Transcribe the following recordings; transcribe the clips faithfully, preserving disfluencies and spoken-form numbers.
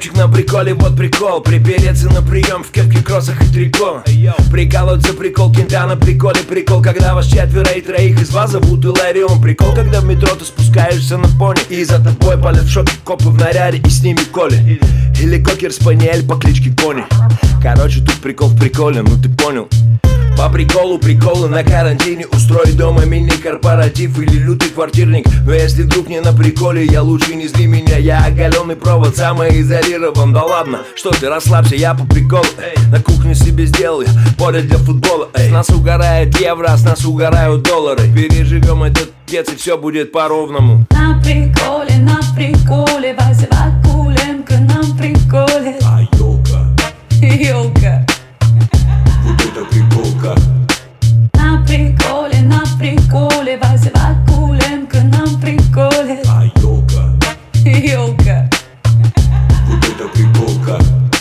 Ютубчик на приколе, вот прикол. Припереться на прием в кепке, кроссах и трико. Прикалывать за прикол, кента на приколе. Прикол, когда вас четверо и троих из вас зовут Иларион. Прикол, когда в метро ты спускаешься на пони и за тобой палят в шоке копы в наряде и с ними Коли. Или кокер-спаниель по кличке Кони. Короче, тут прикол в приколе, ну ты понял. По приколу приколы на карантине. Устроить дома мини-корпоратив или лютый квартирник. Но если вдруг не на приколе, я лучше не зли меня. Я оголенный провод, самоизолирован. Да ладно, что ты, расслабься, я по приколу. Эй, на кухне себе сделал я поле для футбола. Эй, с нас угорает евро, а с нас угорают доллары. Переживем этот пец и все будет по-ровному. На приколе, на приколе, Вася Вакуленко на приколе. А елка, Елка. вот это приколка. На приколе, на приколе, Вася Вакуленко на приколе. А елка, Елка. вот это приколка.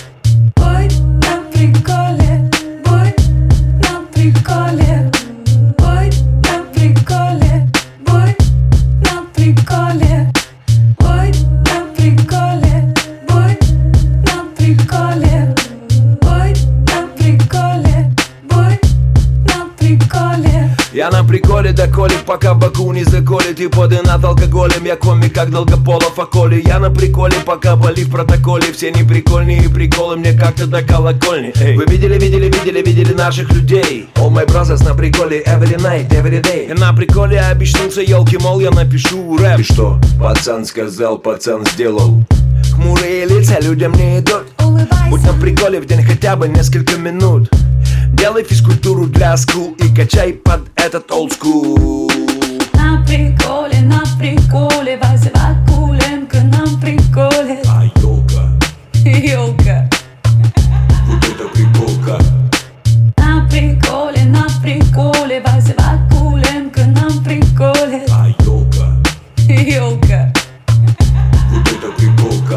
Ой, на приколе, ой, на приколе, ой, на приколе, ой, на приколе, ой, на приколе, ой, на приколе, ой, на приколе, ой, на приколе. Я на приколе до коли, пока Баку не заколет. И поды над алкоголем, я комик как Долгополов о Коле. Я на приколе, пока Бали в протоколе. Все неприкольные приколы мне как-то до колокольни. Эй. Вы видели, видели, видели, видели наших людей? All my brothers на приколе every night, every day. Я на приколе обещался елки, мол, я напишу рэп. И что, пацан сказал, пацан сделал. Хмурые лица людям не идут. Будь на приколе в день хотя бы несколько минут. Делай физкультуру для скул и качай под этот олдскул. На приколе, на приколе, Вася Вакуленко на приколе. А елка, Елка. вот это приколка. На приколе, на приколе, Вася Вакуленко на приколе. А елка, Елка. вот это приколка.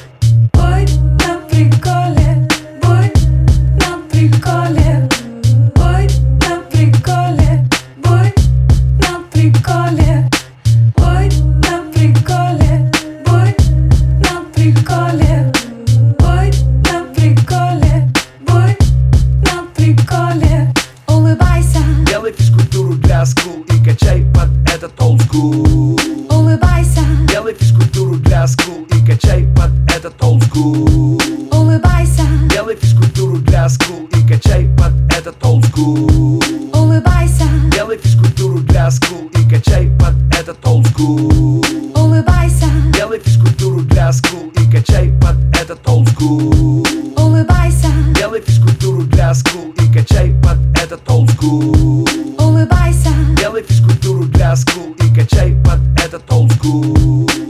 Ой, на приколе, ой, на приколе, ой, на приколе, ой, на приколе, ой, на приколе, ой, на приколе, ой, на приколе, ой, на приколе. Улыбайся, Делай физкультуру для скул и качай под этот олдскул. улыбайся, Делай физкультуру для скул и качай под этот олдскул. улыбайся, Делай физкультуру для скул и качай под этот олдскул. улыбайся, Делай физкультуру для скул и качай под этот олдскул. улыбайся, Делай физкультуру для скул и качай под этот олдскул. улыбайся, Делай физкультуру для скул и качай под этот олдскул. улыбайся. Делай физкультуру для скул и качай под этот олдскул.